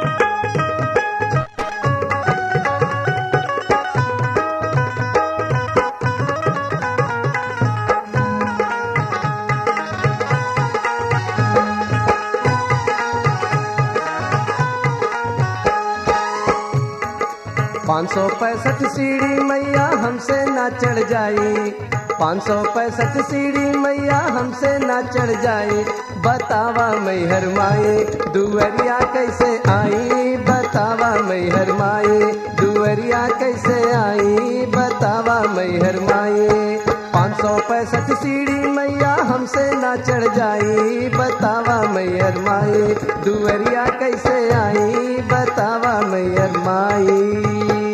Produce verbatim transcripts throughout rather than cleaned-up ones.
पाँच सौ पैंसठ सीढ़ी मैया हमसे ना चढ़ जाई, पाँच सौ पैंसठ सीढ़ी मैया हमसे ना चढ़ जाई। बतावा मैहर माई दुवरिया कैसे आई, बतावा मैहर माई दुवरिया कैसे आई, बतावा मैहर माई। पाँच सौ पैंसठ सीढ़ी मैया हमसे ना चढ़ जाई, बतावा मैहर माई दुवरिया कैसे आई, बतावा मैहर माई।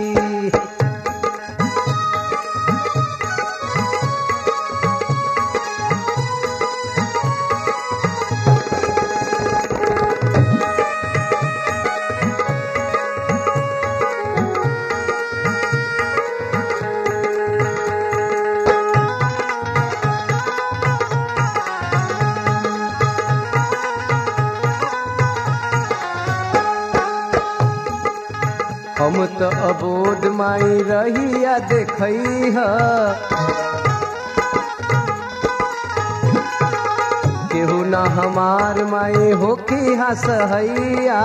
हम तो अबोध माई रहिया देखई ह, केहू ना हमार माई होखी हसहैया।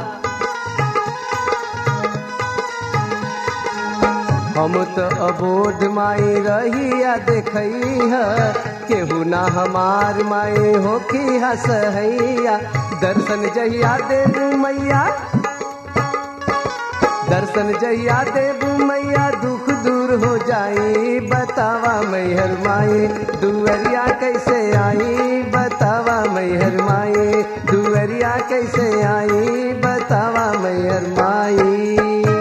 हम तो अबोध माई रहिया देखई ह, केहू ना हमार माई होखी हसहैया। दर्शन जहिया देबू मैया, दर्शन जहिया देबू मैया दुख दूर हो जाई, बतावा मैहर माई दुवरिया कैसे आई, बतावा मैहर माई दुवरिया कैसे आई, बतावा मैहर माई।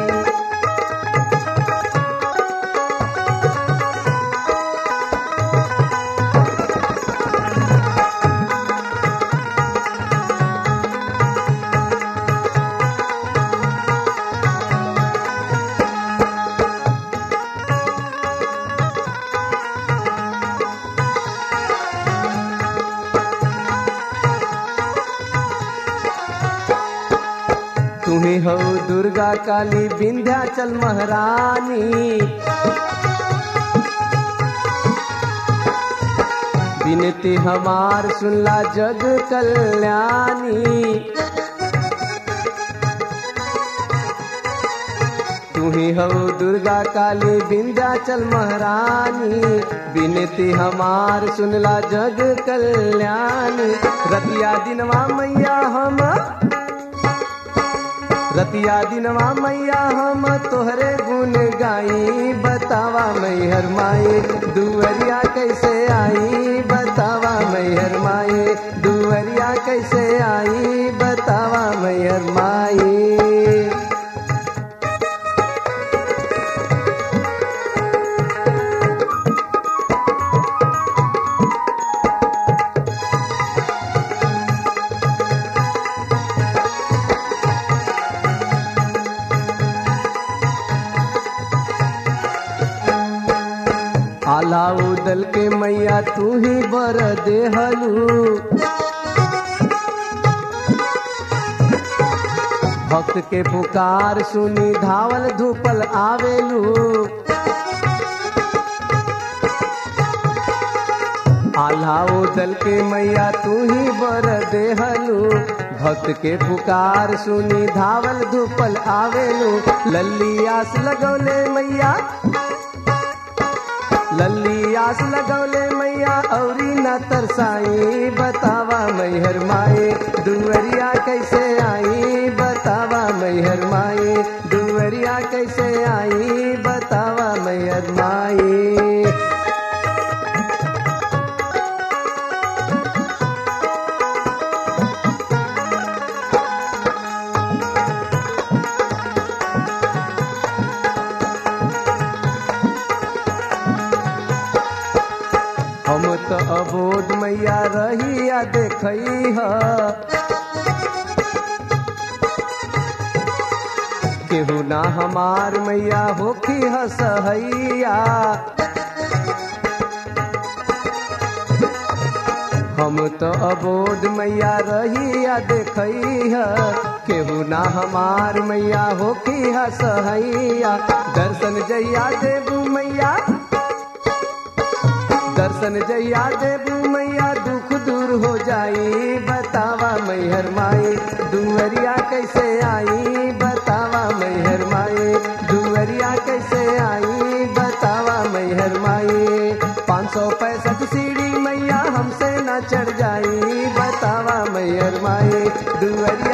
तुम्ही हो दुर्गा काली विंध्याचल महारानी, विनती हमार सुनला जग कल्याणी। तुम्ही हो दुर्गा काली विंध्याचल महारानी, विनती हमार सुनला जग कल्याणी। रतिया दिनवा मैया हम, रतिया दिनवा मैया हम तोहरे गुण गाई, बतावा मैहर माई दुवरिया कैसे आई, बतावा मैहर माई दुवरिया कैसे आई, बतावा मैहर माई। आलाऊ दल के मैया तू ही बर देहलू, भक्त के पुकार सुनी धावल धूपल आवेलू। आलाऊ दल के मैया तू ही बर देहलू, भक्त के पुकार सुनी धावल धूपल आवेलू। लल्ली आस लगौले मैया, लल्ली आस लगौले मैया औरी न तरसाई, बतावा मैहर माई दुवरिया कैसे आई, बतावा मैहर माई दुवरिया कैसे आई, बतावा मैहर माई। हम तो अबोध मैया रहिया देखई ह, केहू ना हमार मैया होखी हसहैया। हम तो अबोध मैया रहिया देखैया केहू ना हमार मैया होखिया सहैया दर्शन जैया देबू मैया दर्शन जैया देबू मैया दुख दूर हो जाई बतावा मैहर माई दुअरिया कैसे आई बतावा मैहर माई दुअरिया कैसे आई बतावा मैहर माई पाँच सौ पैंसठ सीढ़ी मैया हमसे न चढ़ जाई बतावा मैहर माई दुअरिया